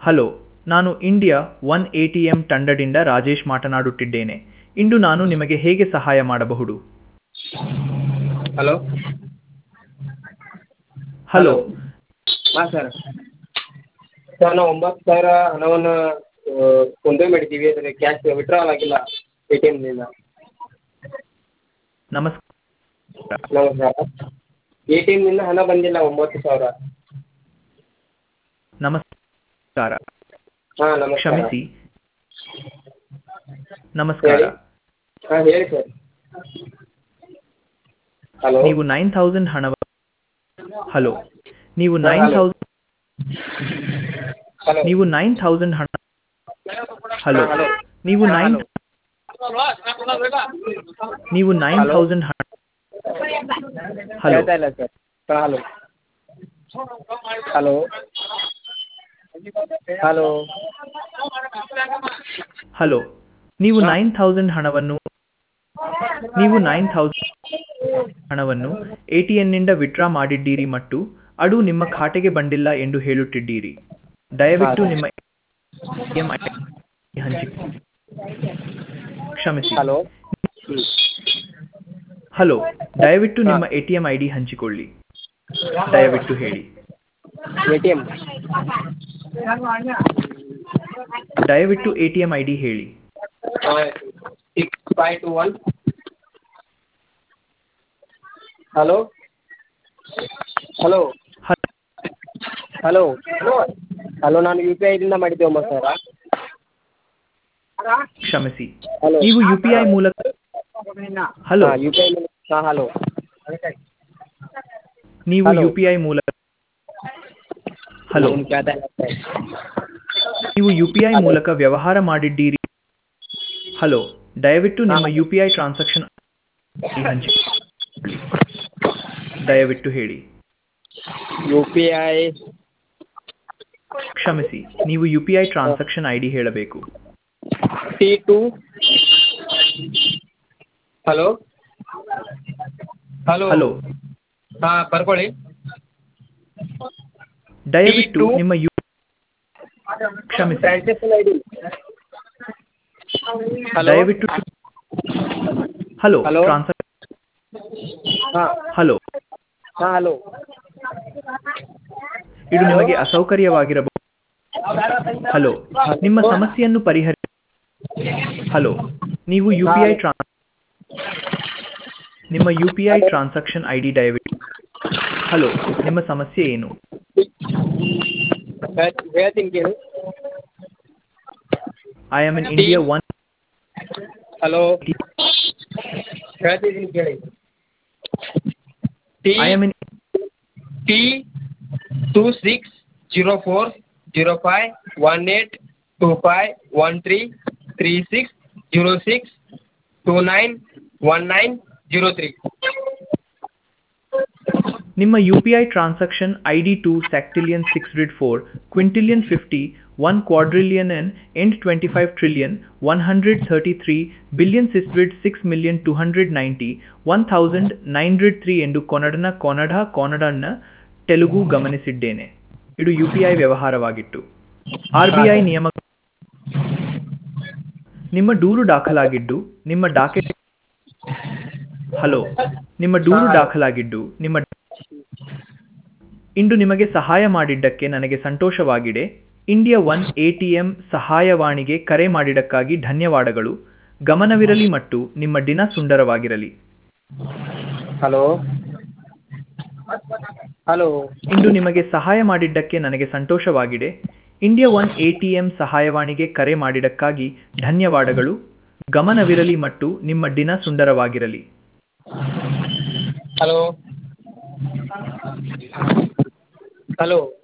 Hello, ನಾನು India one ATM ತಂಡದಿಂದ ರಾಜೇಶ್ ಮಾತನಾಡುತ್ತಿದ್ದೇನೆ. ಇಂದು ನಾನು ನಿಮಗೆ ಹೇಗೆ ಸಹಾಯ ಮಾಡಬಹುದು? ಹಲೋ ಹಲೋ, ಹಲೋ ಹಾಂ ಸರ್. ಸರ್ ನಾವು 9,000 ಹಣವನ್ನು ಫೋನ್ಪೇ ಮಾಡಿದ್ದೀವಿ, ಆದರೆ ಕ್ಯಾಶ್ ವಿತ್ಡ್ರಾಲ್ ಆಗಿಲ್ಲ ಎ ಟಿ ಎಮ್ನಿಂದ. ನಮಸ್ಕಾರ. ನಮಸ್ಕಾರ. ಎ ಟಿ ಎಮ್ನಿಂದ ಹಣ ಬಂದಿಲ್ಲ 9,000. ನಮಸ್ಕಾರ. ಹಾಂ ನಮಸ್ಕಾರ. ಕ್ಷಮಿಸಿ. ನಮಸ್ಕಾರ. ಹೇಳಿ. ಹಾಂ ಹೇಳಿ ಸರ್. ಹಲೋ ನೀವು 9,000 ಹಲೋ, ನೀವು ಹಾಂ ಹಲೋ 9,000 ಹಲೋ ನೀವು 9,000 ಹಲೋ, ಹಾಂ ಹಲೋ ನೀವು ಹಾಂ 9 ಹಲೋ ನೀವು ಹಲೋ 9,000 ಹಲೋ, ಹೇಳ್ತಾ ಇಲ್ಲ ಸರ್. ಹಾಂ ಹಲೋ ಹಲೋ ಹಲೋ ಹಲೋ, ನೀವು ಹಾಂ 9,000 ಹಣವನ್ನು ಎಟಿಎನ್ನಿಂದ ವಿತ್ಡ್ರಾ ಮಾಡಿದ್ದೀರಿ ಮತ್ತು ಅದು ನಿಮ್ಮ ಖಾತೆಗೆ ಬಂದಿಲ್ಲ ಎಂದು ಹೇಳುತ್ತಿದ್ದೀರಿ. ದಯವಿಟ್ಟು ಹಾಂ ನಿಮ್ಮ ಎಟಿಎಂ ಐಡಿ ಹಂಚಿ. ಕ್ಷಮಿಸಿ. ಹಲೋ ಹಲೋ, ದಯವಿಟ್ಟು ಹಾಂ ನಿಮ್ಮ ಎಟಿಎಂ ಐಡಿ ಹಂಚಿಕೊಳ್ಳಿ. ದಯವಿಟ್ಟು ಹೇಳಿ. ಎ ಟಿ ಎಮ್ ದಯವಿಟ್ಟು ಎಟಿಎಂ ಐಡಿ ಹೇಳಿ. 6521. ಹಲೋ ಹಲೋ ಹ- ಹಲೋ ಹಲೋ ನಾನು ಯು ಪಿ ಐದಿಂದ ಮಾಡಿದ್ದೆ 9,000. ಕ್ಷಮಿಸಿ. ಹಲೋ ನೀವು ಯುಪಿಐ ಮೂಲಕ ಹಲೋ, ಹಾಂ ಯು ಪಿ ಐ ಹಾಂ ಹಲೋ ನೀವು ಹಲೋ ಯುಪಿಐ ಮೂಲಕ ಹಲೋ, ಏನು ಕೇಳ್ತಾ ಇಲ್ಲ ಸರ್. ನೀವು ಯುಪಿಐ ಹಲೋ ಮೂಲಕ ವ್ಯವಹಾರ ಮಾಡಿದ್ದೀರಿ. ಹಲೋ, ದಯವಿಟ್ಟು ಹಾಂ ನಿಮ್ಮ ಹಲೋ ಯುಪಿಐ ಟ್ರಾನ್ಸಾಕ್ಷನ್ ಹಂಚಿ. ದಯವಿಟ್ಟು ಹೇಳಿ. ಯು ಪಿ ಐ ಕ್ಷಮಿಸಿ. ನೀವು ಯುಪಿಐ ಟ್ರಾನ್ಸಾಕ್ಷನ್ ಐಡಿ ಹೇಳಬೇಕು. T2. ಹಲೋ ಹಲೋ ಹಲೋ, ಹಾಂ ಬರ್ಕೊಳ್ಳಿ. ದಯವಿಟ್ಟು T2 ನಿಮ್ಮ ಕ್ಷಮಿಸಿ. Transaction I D. ಹಲೋ ದಯವಿಟ್ಟು ಹಲೋ ಹಲೋ ಹಾಂ ಹಲೋ, ಹಾಂ ಹಲೋ ಇದು ಹಲೋ ನಿಮಗೆ ಅಸೌಕರ್ಯವಾಗಿರಬಹುದು. ಹಲೋ, ನಿಮ್ಮ ಸಮಸ್ಯೆಯನ್ನು ಹಲೋ, ನೀವು ಹಾಂ ಯುಪಿಐ ಹಲೋ ನಿಮ್ಮ ಯುಪಿಐ ಹಲೋ ಟ್ರಾನ್ಸಾಕ್ಷನ್ ಐಡಿ ದಯವಿಟ್ಟು. ಹಲೋ, ನಿಮ್ಮ ಸಮಸ್ಯೆ ಏನು? ಹೇಳ್ತೀನಿ ಕೇಳಿ. I am in T India one hello ಹೇಳ್ತಿದ್ದೀನಿ ಕೇಳಿ. T I am in T 260405182636291903. ನಿಮ್ಮ UPI transaction ID 2 sextillion 604 quintillion 50 1 quadrillion N end 25 trillion 133 billion 6,6,290 1903 ಎಂದು ಕೊನಡನ ತೆಲುಗು ಗಮನಿಸಿದ್ದೇನೆ. ಇದು ಯುಪಿಐ ವ್ಯವಹಾರವಾಗಿತ್ತು. ಹಾಂ ಆರ್ಬಿಐ ಸರ್. ನಿಯಮ. ನಿಮ್ಮ ದೂರು ದಾಖಲಾಗಿದ್ದು ನಿಮ್ಮ ಡಾಕೆಟ್ ಹಲೋ, ನಿಮ್ಮ ಹಾಂ ದೂರು ಹಲೋ ದಾಖಲಾಗಿದ್ದು ಇಂದು ನಿಮಗೆ ಸಹಾಯ ಮಾಡಿದ್ದಕ್ಕೆ ನನಗೆ ಸಂತೋಷವಾಗಿದೆ. ಇಂಡಿಯಾ ಒನ್ ಎಟಿಎಂ ಸಹಾಯವಾಣಿಗೆ ಕರೆ ಮಾಡಿದ್ದಕ್ಕಾಗಿ ಧನ್ಯವಾದಗಳು. ಗಮನವಿರಲಿ ಮತ್ತು ನಿಮ್ಮ ದಿನ ಸುಂದರವಾಗಿರಲಿ. ಹಲೋ ಹಲೋ ಇಂದು ನಿಮಗೆ ಸಹಾಯ ಮಾಡಿದ್ದಕ್ಕೆ ನನಗೆ ಸಂತೋಷವಾಗಿದೆ. ಇಂಡಿಯಾ ಒನ್ ಎಟಿಎಂ ಸಹಾಯವಾಣಿಗೆ ಕರೆ ಮಾಡಿದ್ದಕ್ಕಾಗಿ ಧನ್ಯವಾದಗಳು. ಗಮನವಿರಲಿ ಮತ್ತು ನಿಮ್ಮ ದಿನ ಸುಂದರವಾಗಿರಲಿ. Hello hello